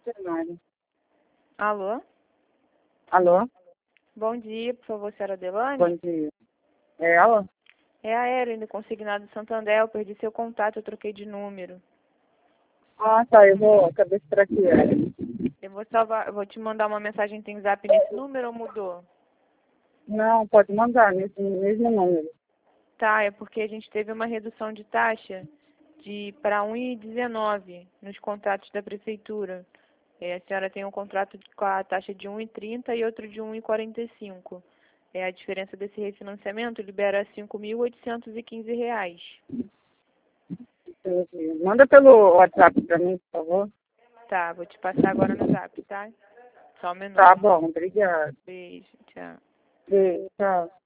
veterinário. Alô? Alô? Bom dia, por favor, senhora Delane? Bom dia. É ela? É a Ellen, do Consignado Santander. Eu perdi seu contato, eu troquei de número. Ah, tá, eu vou saber se pra que é. Eu vou te mandar uma mensagem tem zap nesse número ou mudou? Não, pode mandar nesse mesmo número. Tá, é porque a gente teve uma redução de taxa para 1,19 nos contratos da prefeitura. A senhora tem um contrato com a taxa de 1,30 e outro de 1,45. A diferença desse refinanciamento libera R$ 5.815. Entendi. Manda pelo WhatsApp pra mim, por favor. Tá, vou te passar agora no zap, tá? Só um minuto. Tá bom, obrigada. Beijo, tchau. Beijo, tchau.